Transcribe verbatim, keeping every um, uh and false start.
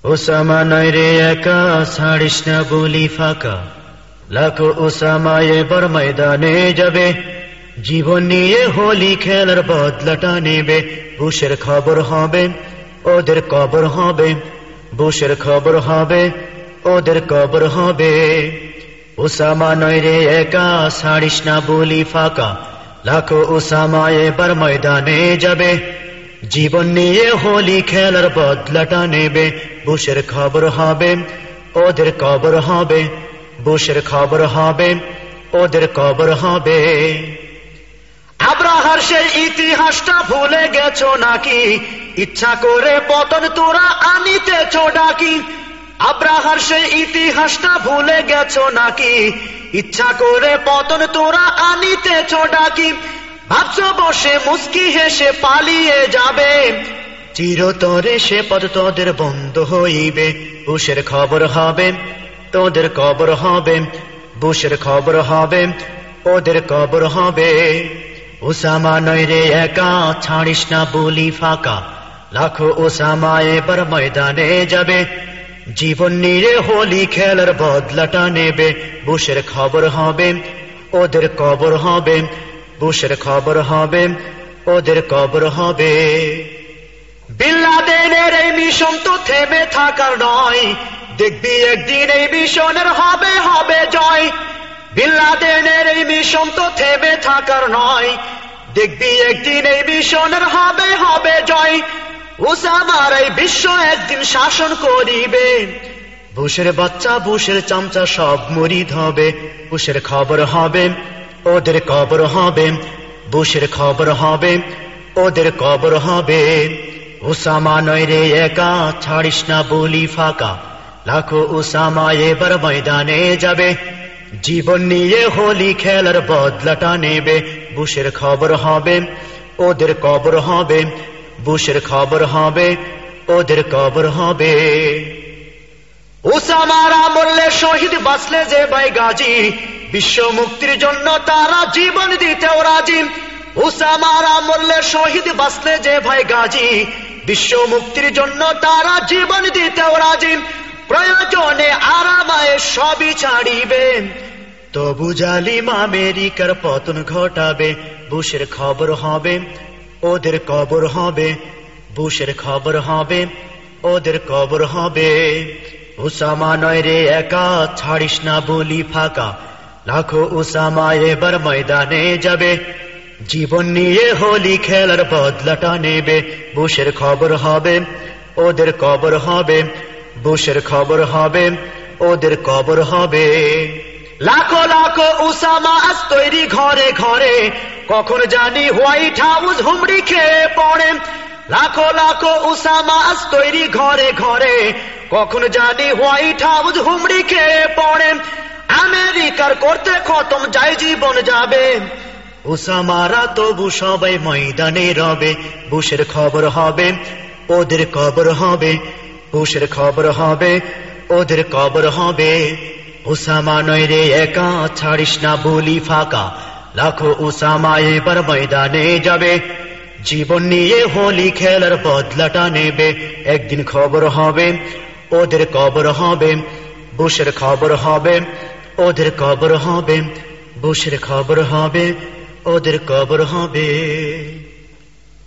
Osama নয় রে একা, ছাড়িস না বলি ফাঁকা। লাখো ওসামা এবার ময়দানে যাবে, জীবন নিয়ে হোলি খেলার বদলাটা নেবে। বুশের খবর হবে, ওদের কবর হবে। বুশের খবর হবে, ওদের কবর হবে। ওসামা নয় রে একা, ছাড়িস না বলি ফাঁকা। লাখো ওসামা এবার ময়দানে যাবে, জীবন নিয়ে হোলি খেলার বদলাটা নেবে। বুশের খবর হবে, ওদের কবর হবে। বুশের খবর হবে, ওদের কবর হবে। আব্রাহার সেই ইতিহাসটা ভুলে গেছো নাকি? ইচ্ছা করে পতন তোরা আনিতেছ ডাকি। আব্রাহার সেই ইতিহাসটা ভুলে গেছো নাকি? ইচ্ছা করে পতন তোরা আনিতেছ ডাকি। ভাবছো বসে মুস্কি হেসে পালিয়ে যাবে, চিরতরে সে পথ তোদের বন্ধ হইবে। বুশের খবর হবে, তোদের কবর হবে। বুশের খবর হবে, ওদের কবর হবে। ওসামা নয় রে একা, ছাড়িস না বলি ফাঁকা। লাখো ওসামা এবার ময়দানে যাবে, জীবন নিয়ে হোলি খেলার বদলাটা নেবে। বুশের খবর হবে, ওদের কবর হবে। বুশের খবর হবে, ওদের কবর হবে। বিন লাদেনের এই মিশন তো থেমে থাকার নয়, দেখবি একদিন এই মিশনের হবে হবে জয়। বিন লাদেনের এই মিশন তো থেমে থাকার নয়, দেখবি একদিন এই মিশনের হবে হবে জয়। ওসামার এই বিশ্ব একদিন শাসন করিবে, বুশের বাচ্চা বুশের চামচা সব মুরিদ হবে। বুশের খবর হবে, ওদের কবর হবে। বুশের খবর হবে, ওদের কবর হবে। ওসামা নয় রে একা, ছাড়িস না বলি ফাঁকা। লাখো ওসামা এবার ময়দানে যাবে, জীবন নিয়ে হোলি খেলার বদলাটা নেবে। বুশের খবর হবে, ওদের কবর হবে। বুশের খবর হবে, ওদের কবর হবে। ওসামারা মরলে শহীদ, বাঁচলে যে ভাই গাজী, বিশ্ব মুক্তির জন্য তারা জীবন দিতেও রাজি। ওসামারা মরলে শহীদ, বাঁচলে যে ভাই গাজী, বিশ্ব মুক্তির জন্য তারা জীবন দিতেও রাজি। প্রয়োজনে আরামায়ে সবই ছাড়িবেন, তবু জালিম আমেরিকার পতন ঘটাবে। বুশের খবর হবে, ওদের কবর হবে। বুশের খবর হবে, ওদের কবর হবে। ওসামা নয় রে একা, ছাড়িস না বলি ফাঁকা। লাখো ওসামা এবার ময়দানে যাবে, জীবন নিয়ে হোলি খেলার বদলাটা নেবে। বুশের খবর হবে, ওদের কবর হবে। বুশের খবর হবে, ওদের কবর হবে। লাখো লাখো ওসামা আজ তৈরি ঘরে ঘরে, কখন জানি হোয়াইট হাউস হুমড়ি খেয়ে পড়ে। লাখো লাখো ওসামা আজ তৈরি ঘরে ঘরে, কখন জানি হোয়াইট হাউস হুমড়ি খেয়ে পড়ে। আমেরিকার করতে খতম যায় জীবন যাবে, ওসামারা তবু সবাই ময়দানে রবে। বুশের খবর হবে, ওদের কবর হবে। বুশের খবর হবে, ওদের কবর হবে। ওসামা নয় রে একা, ছাড়িস না বলি ফাঁকা। লাখো ওসামা এবার ময়দানে যাবে, জীবন নিয়ে হোলি খেলার বদলাটা নেবে। একদিন খবর হবে, ওদের কবর হবে। বুশের খবর হবে, ওদের কবর হবে। বুশের খবর হবে, ওদের কবর হবে।